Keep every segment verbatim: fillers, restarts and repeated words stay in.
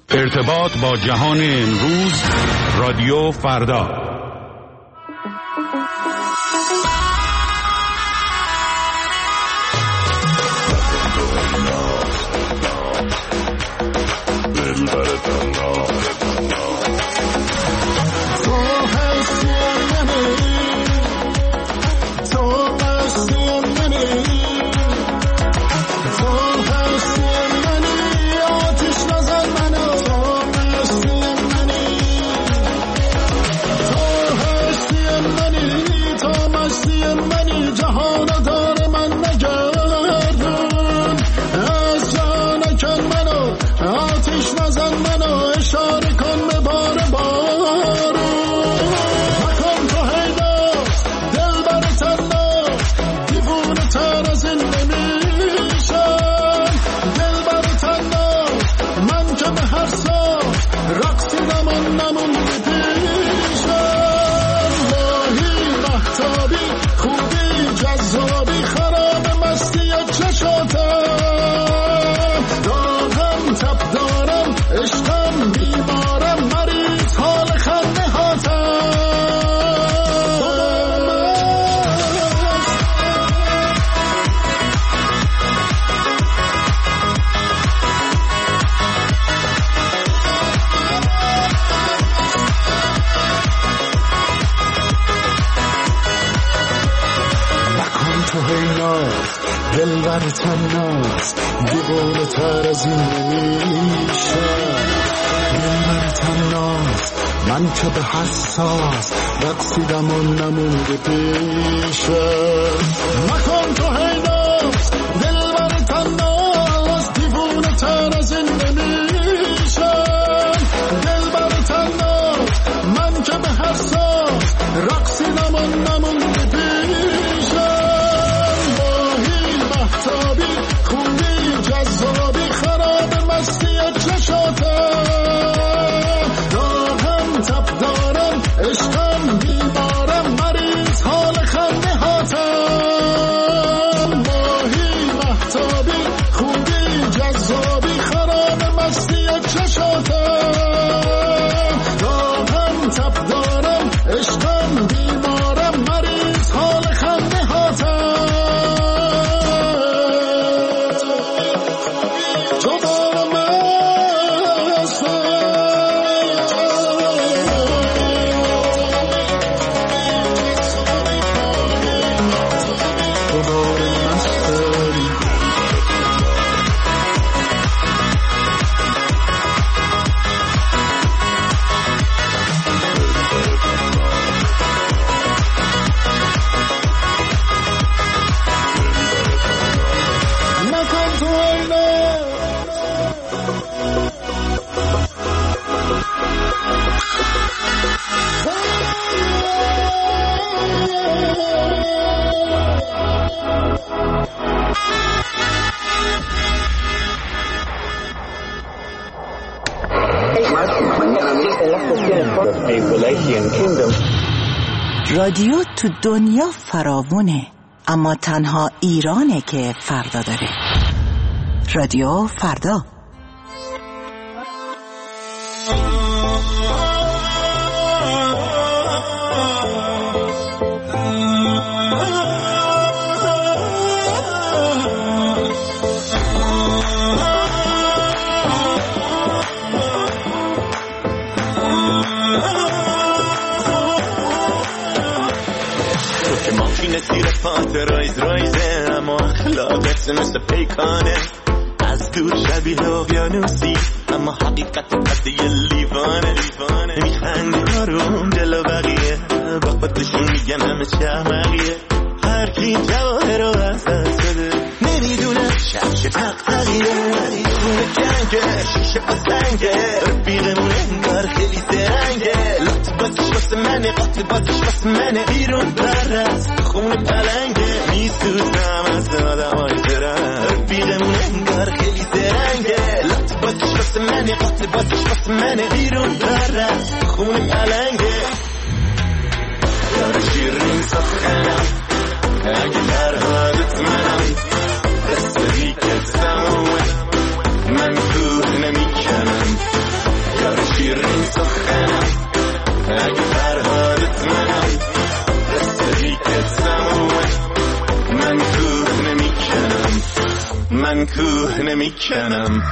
ارتباط با جهان امروز، رادیو فردا. دلبر تناس دیوانه تر از این نمیشم، دلبر تناس من که به حساس رقصیدم و نمونده پیشم. مکن تو هیناس دلبر تناس دیوانه تر از این نمیشم، دلبر تناس من که به حساس رقصیدم و نمونده پیشم. خوبی جذابی خراب مستی چشاتم، دارم تب دارم عشقم بیمارم مریض حال خنده هاتم. ماهی محتابی خوبی جذابی خراب مستی چشاتم، دارم تب دارم عشقم بیمارم مریض حال خنده هاتم. رادیو تو دنیا فراوونه، اما تنها ایرانه که فردا داره. رادیو فردا. زیر پات رایز رایزه، اما اخلاقت مثل پیکانه. از دور شبیه اقیانوسی، اما حقیقت قد یه لیوانه. میخندی آروم جلو بقیه، با خودشون میگن همه شهمقیه. هر کی جواهر رو از دست بده نمیدونه شخش تقتقیه. خونه جنگه شیشه پسنگه، رفیقمون انگار خیلی درنگه. لط بازش واسه منه، قاتل بازش واسه منه. بیرون برست خونه پلنگه، میسوزم از آدم های زرن. رفیقمون انگار خیلی درنگه. لط بازش واسه منه، قاتل بازش واسه منه. بیرون برست خونه پلنگه. یار شیرین سخنم اگه در حالت منم، دست بی که تمومه من کوه نمی کنم. یار شیرین سخنم اگه فرهادت منم رسیدی که سمومه من کوه نمی کنم من کوه نمی کنم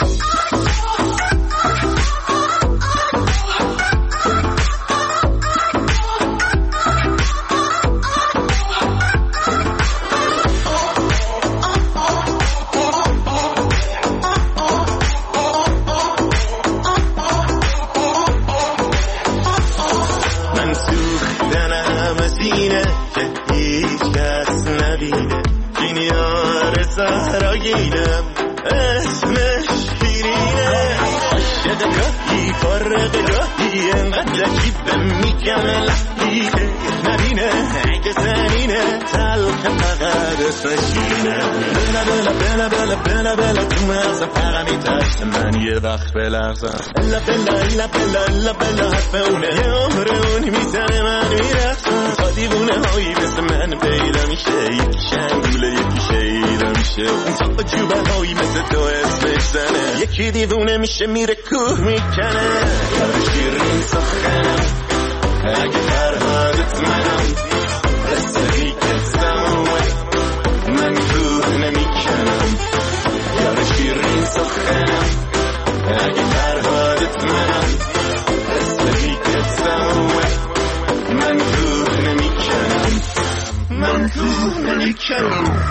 وقت بلرزم الا بلا الا بلا الا بلا حرف اونه یه عمر اونی میزنه من میرخصم تا دیوونه هایی مثل من پیدا میشه یکی شنگوله یکی شیدا میشه اون تا جوبه هایی مثل تو اسمش زنه یکی دیوونه میشه میره کوه میکنه یار شیرین سخنم اگه فرهادت منم رسیدی که سمومه من کوه نمیکنم یار شیرین سخنم اگه فرهادت منم رسیدی که سمومه من کوه نمی کنم من کوه نمی کنم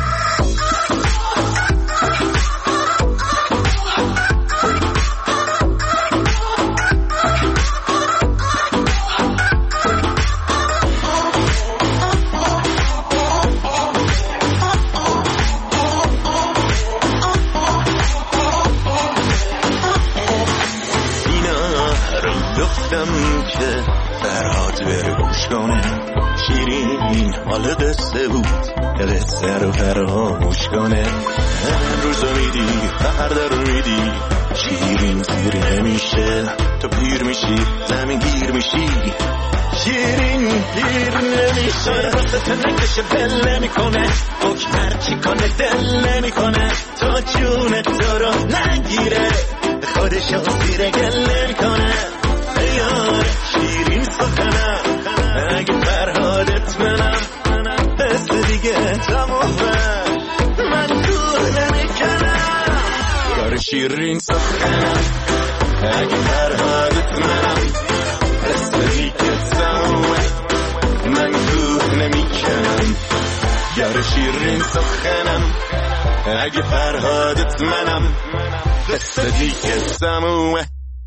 که فرهاد بره گوش کنه شیرین حال قصه بود قصه رو فراموش کنه امروز میدی فردا رو میدی شیرین زیر نمیشه تو پیر میشی زمین گیر میشی شیرین گیر نمیشه راستت نکشه دل نمیکنه اوک هرچی کنه دل نمیکنه تو جون تو رو نگیره خودشو زیر گل نمیکنه یار شیرین سخنم اگه فرهادت منم بس دیگه تمومه من دور نمیکنم یار شیرین سخنم اگه فرهادت منم بس دیگه تمومه من دور نمیکنم یار شیرین سخنم اگه فرهادت منم بس دیگه تمومه.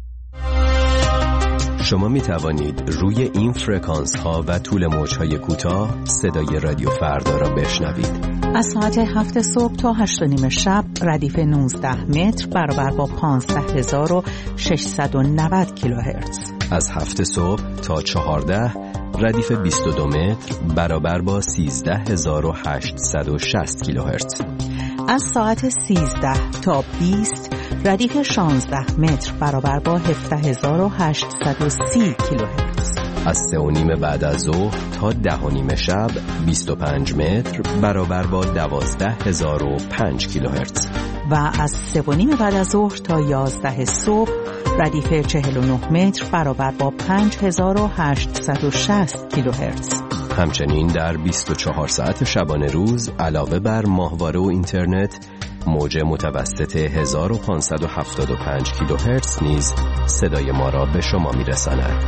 شما می توانید روی این فرکانس ها و طول موج های کوتاه صدای رادیو فردا را بشنوید. از ساعت هفت صبح تا هشت و نیم شب ردیف نوزده متر برابر با پانزده هزار و ششصد و نود کیلوهرتز. از هفت صبح تا چهارده ردیف بیست و دو متر برابر با سیزده هزار و هشتصد و شصت کیلوهرتز. از ساعت سیزده تا بیست ردیف شانزده متر برابر با هفده هزار و هشتصد و سی کیلوهرتز. از سه و نیم بعد از ظهر تا ده و نیم شب بیست و پنج متر برابر با دوازده هزار و پنج کیلوهرتز. و از سه و نیم بعد از ظهر تا یازده صبح ردیف چهل و نه متر برابر با پنج هزار و هشتصد و شصت کیلوهرتز. همچنین در بیست و چهار ساعت شبانه روز علاوه بر ماهواره و اینترنت موج متوسط هزار و پانصد و هفتاد و پنج کیلوهرتز نیز صدای ما را به شما میرساند.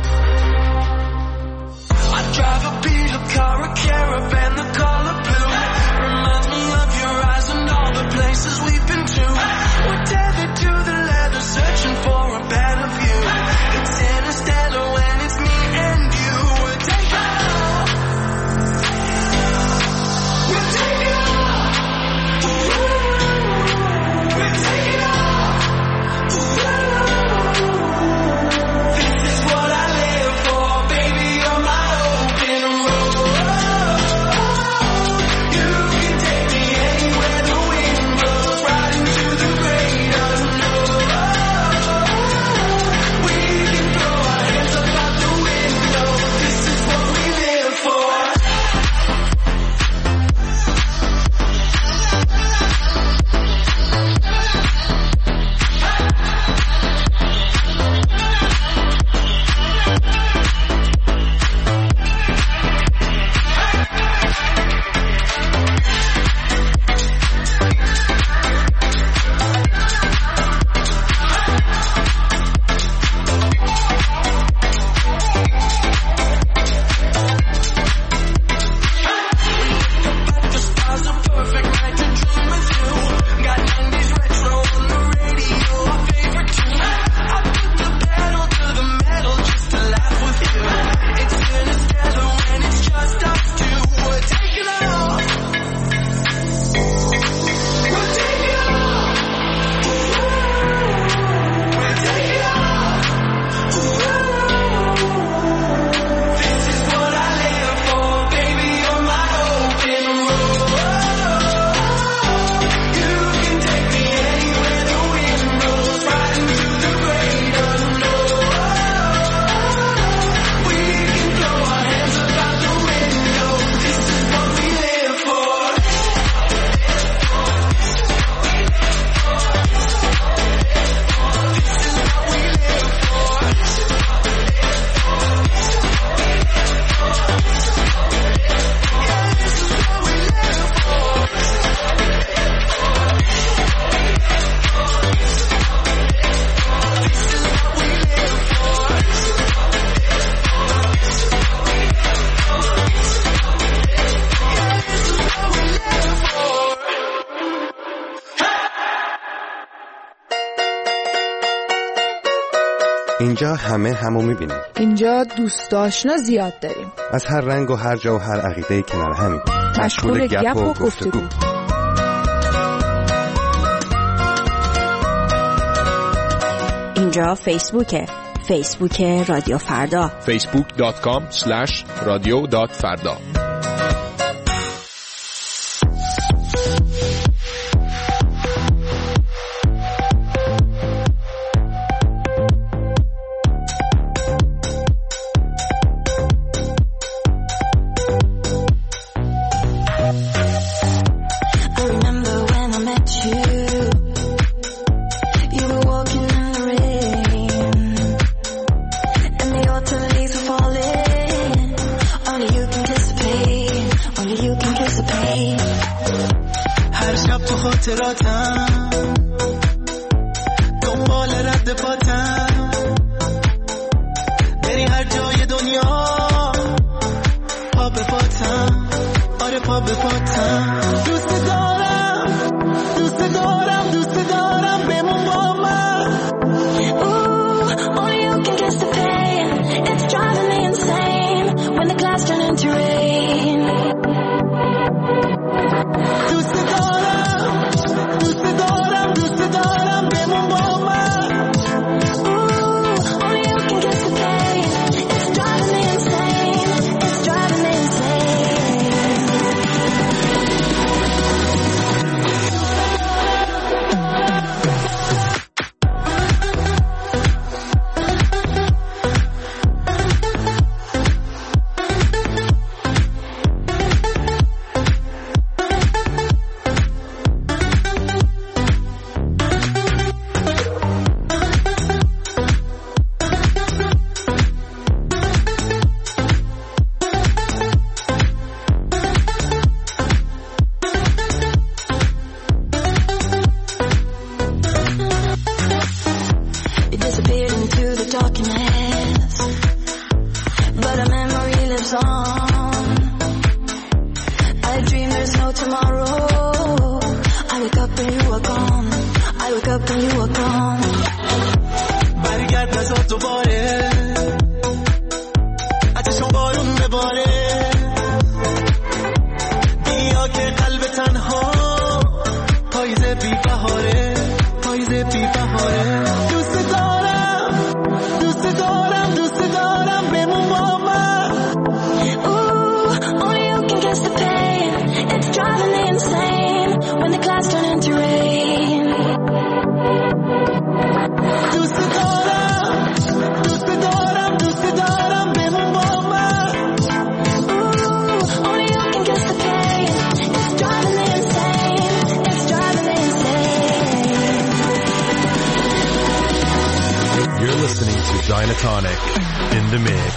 اینجا همه همو میبینیم. اینجا دوست آشنا زیاد داریم. از هر رنگ و هر جا و هر عقیده کنار همیم. مشغول گپ و گفتگو. اینجا فیسبوکه. فیسبوک رادیو فردا. فیسبوک دات کام اسلش رادیو دات فردا. دنبال رد پاتم بری هر جای دنیا، پا به پاتم، آره پا به پاتم. دوست دارم دوست دارم دوست دارم بمون با من. Ooh, only you can kiss the pain. It's driving me insane when the clouds turn into rain. دوست دارم دوست دارم دوست دارم بمون با من. Ooh, only you can kiss the pain. It's driving me insane. It's driving me insane. It disappeared into the darkness, but a memory lives on. I dream there's no tomorrow. I wake up and you are gone. I wake up and you are gone. برگرد بزاد دوباره، اتشون بارون بباره. بیا که قلب تنها پاییز بی بهاره، پاییز بی بهاره. دوست دارم دوست دارم دوست دارم بمون با من. Ooh, only you can kiss the pain. It's driving me insane when the clouds turn into rain. دوست دارم دوست دارم دوست دارم بمون با من. Ooh, only you can kiss the pain. It's driving me insane. It's driving me insane. You're listening to Dynatonic in the mix.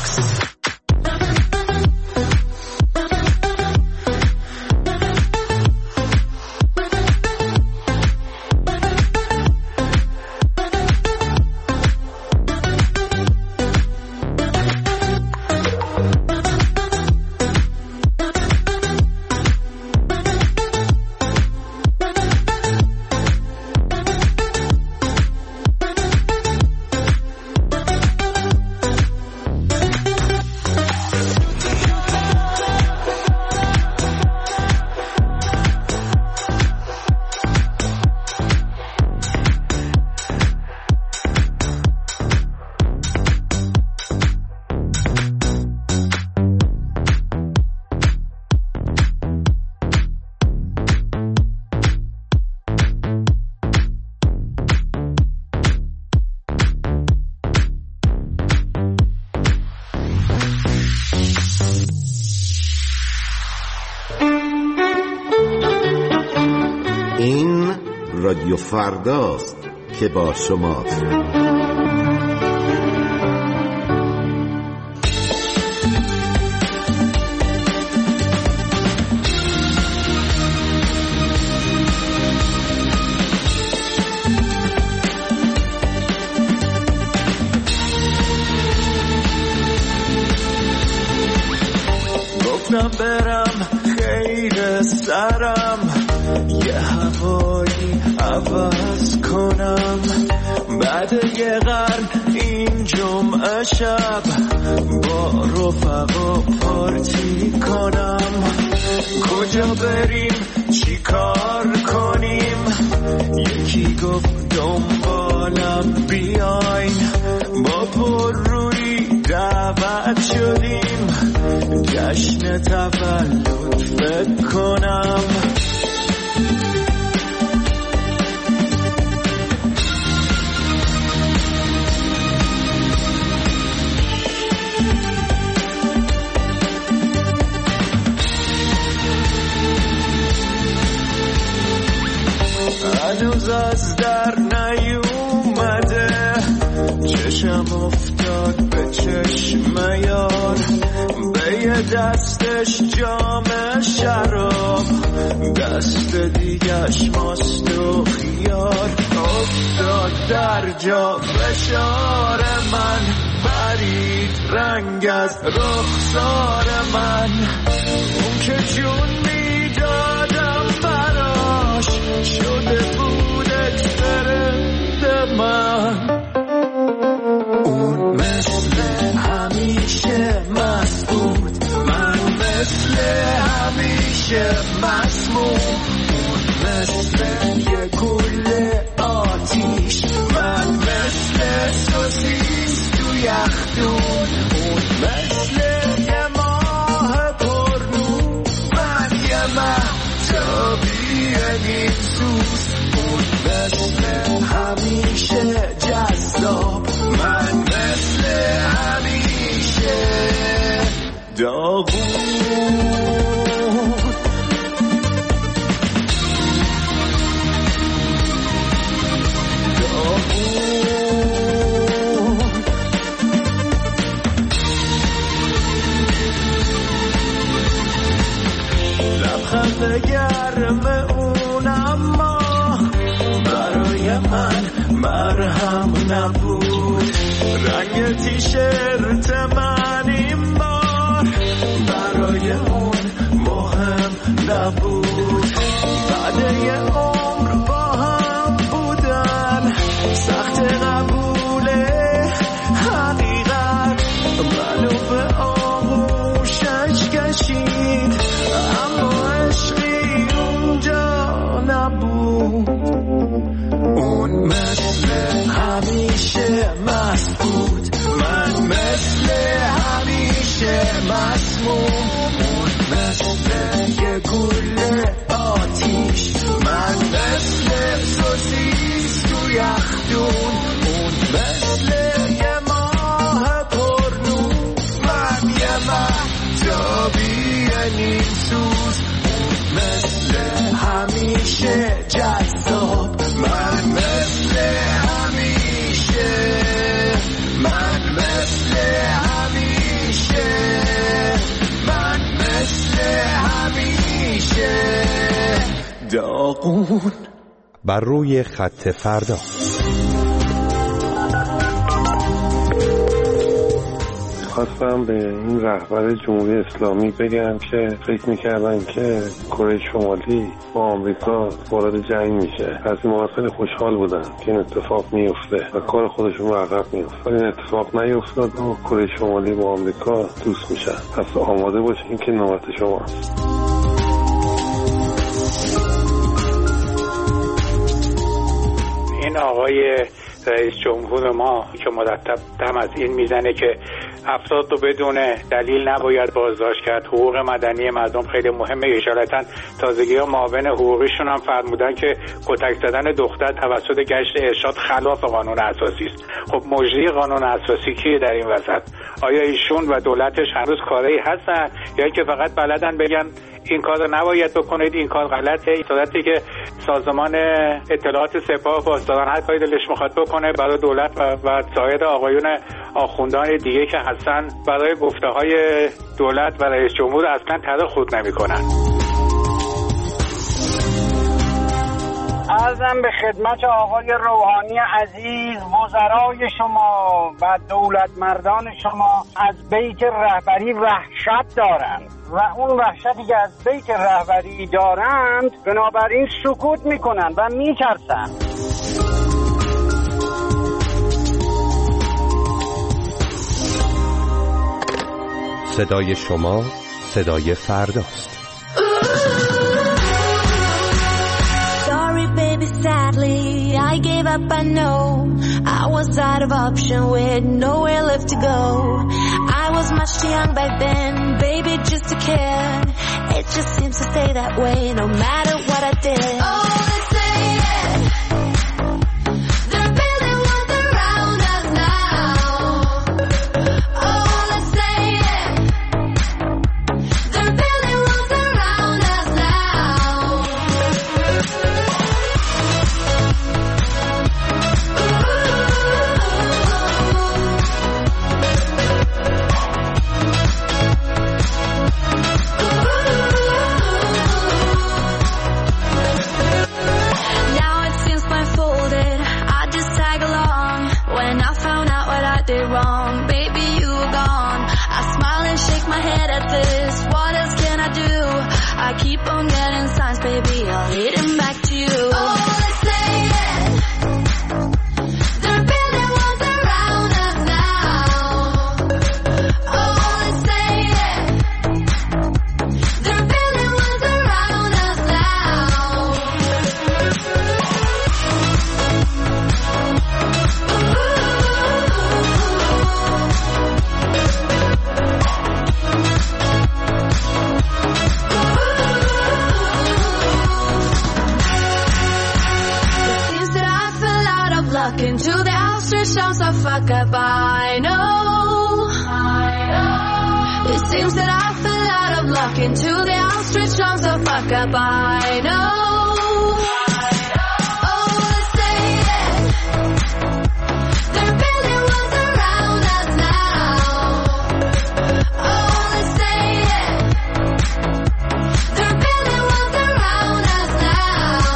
این رادیو فرداست که با شماست. گفتم برم خیر سرم، یه هوایی عوض کنم، بعد یه قرن این جمعه شب با رفقا پارتی کنم. کجا بریم چی کار کنیم؟ یکی گفت دنبالم بیاین، با پر روی دعوت شدیم جشن تولد فکر کنم. هنوز از در نیومده، چشم افتاد به چشم یار، به یه دستش جام شراب، دست دیگش ماست و خیار. افتاد در جا فشار من، پرید رنگ از رخسار من، اون که جون میدادم براش شده بود اکسپرنت من. اون مثل همیشه مست بود، من مثل همیشه مسموم. اون مثل یه گل آتیش، من مثل سوسیس تو یخدون. اون مثل یه ماه پرنور، من یه مهتابی نیم سوز. اون مثل همیشه جذاب، من مثل همیشه داغون. لبخند گرم اون اما برای من مرهم نبود. رنگ تیشرت من این بار برای اون مهم نبود. بعد یه عمر با هم بودن سخت قبول حقیقت، منو به آغوشش کشید اما عشقی اونجا نبود. اون مثل همیشه مست بود، من مثل همیشه مسموم. اون مثل یه گل آتیش، من مثل سوسیس تو یخدون. اون مثل یه ماه پرنور، من یه مهتابی نیم سوز. اون مثل همیشه جذاب، من مثل همیشه، من مثل همیشه، من مثل همیشه داغون. بر روی خط فردا. خواستم به این رهبر جمهوری اسلامی بگم که فکر میکردن که کره شمالی با آمریکا وارد جنگ میشه، از این موقع خیلی خوشحال بودن که این اتفاق میفته و کار خودشون رو عقب میفته، ولی این اتفاق نیفتاد و کره شمالی با آمریکا دوست میشن. پس آماده باشین که نوبت شماست. این آقای رئیس جمهور ما که مرتب دم از این میزنه که افراد رو بدون دلیل نباید بازداشت کرد، حقوق مدنی مردم خیلی مهمه. اشارتا تازگی ها معاون حقوقیشون هم فرمودن که کتک زدن دختر توسط گشت ارشاد خلاف قانون اساسی است. خب مجری قانون اساسی کیه در این وسط؟ آیا ایشون و دولتش هنوز کاری هستن یا که فقط بلدن بگن این کار رو نباید بکنید، این کار غلطه؟ این صورتی که سازمان اطلاعات سپاه پاسداران هر کاری دلش میخواد بکنه برای دولت و, و سایر آقایون آخوندان دیگه که هستن برای گفته‌های دولت و رئیس جمهور اصلا تره خود نمی‌کنن. عرضم به خدمت آقای روحانی عزیز، وزرای شما و دولت مردان شما از بیت رهبری وحشت دارند و اون وحشتی که از بیت رهبری دارند بنابراین سکوت میکنند و میترسند. صدای شما، صدای فرداست. Sorry baby, sadly I gave up, I know I was out of option with nowhere left to go. I was much too young back then, baby, just a kid. It just seems to stay that way no matter what I did. Oh, let's say it. They're building walls around us now. Oh, let's say it. They're building walls around us now. Wrong, baby, you were gone. I smile and shake my head at this. What else can I do? I keep on getting signs, baby, I'll hit him back to you. Oh, let's say it. They're building walls around us now. Oh, let's say it. They're building walls around us now. Into the ostrich arms of fuck up, I know. I know. It seems that I fell out of luck into the ostrich arms of fuck up, I know. Oh, let's say it. They're building walls around us now. Oh, let's say it. They're building walls around us now.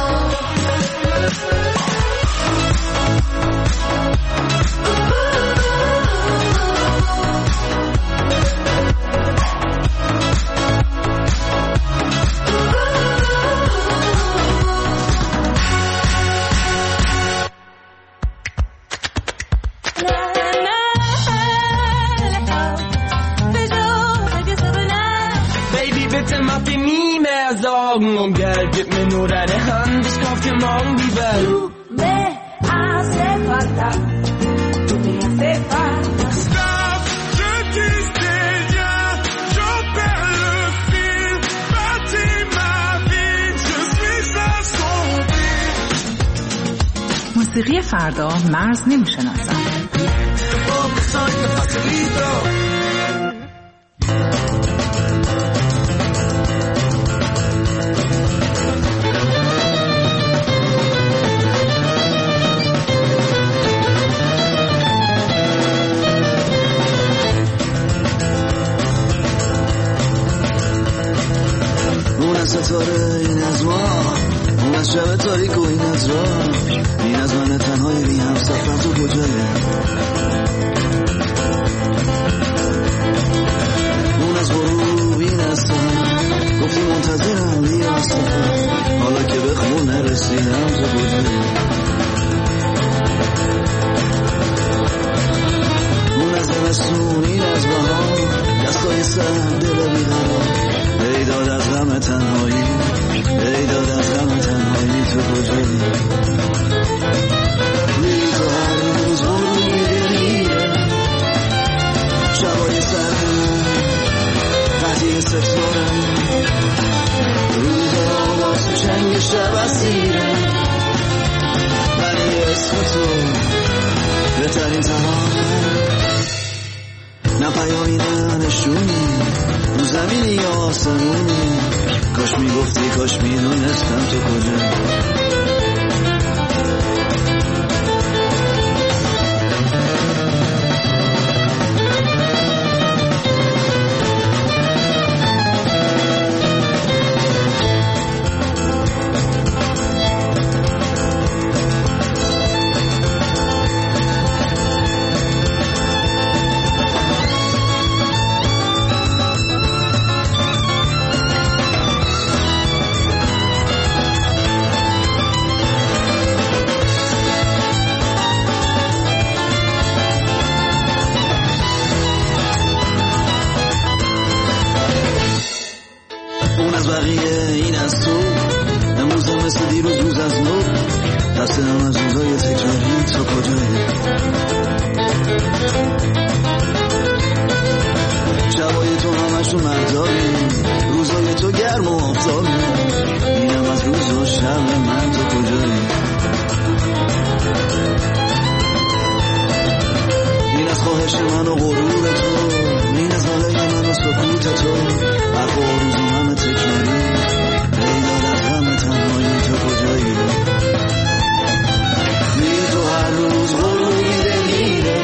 Und Geld, gib mir nur deine Hand, ich kauf dir morgen die Welt. Du me hace falta, tu me hace falta. Stop, je disais rien, j'en perds le fil. Bâtis ma vie, je suis assombri. موسیقی فردا مرز نمیشناسد. ستاره این از ما، اون از شب تاریک و این از راه، این از من تنهای بی هم سفر تو کجایی؟ اون از غروب این از تو گفتی منتظرم بیا سفر، حالا که به خون نرسیدم تو کجایی؟ اون از زمستون این از بهار، دستای سر دل بیقرار، ای داد از غم تنهایی، ای داد از غم تنهایی تو کجایی؟ روی تو هر روز روی دلیه، شبای سرد قطعی ستارم، روز آواز تو چنگ شب اسیرم، ولی اسم تو بهترین زمانم، نه پیامی نه نشونی، رو زمینی یا آسمونی، کاش میگفتی کاش میدونستم تو کجا. شبای تو همشون مهتابی، روزای تو گرم و آفتابی، اینم از روز و شب من تو کجایی؟ این از خواهش من و غرور تو، این از حاله من و سکوت تو، حرف و روز و همه تکراری، ای داد از همه تنهایی تو کجایی؟ میری تو هر روز غروبی دلیره،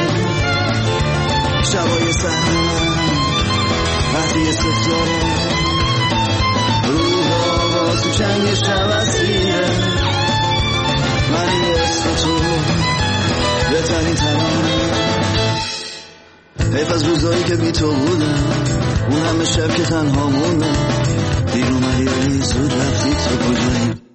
شبای سهر من وقتی ستاره، روح آواز تو چنگ شب اسیره، من اسم تو بهترین ترانه. حیف از روزایی که بی تو بودم، اون همه شب که تنها موندم، دیر اومدی ولی زود رفتی تو کجایی؟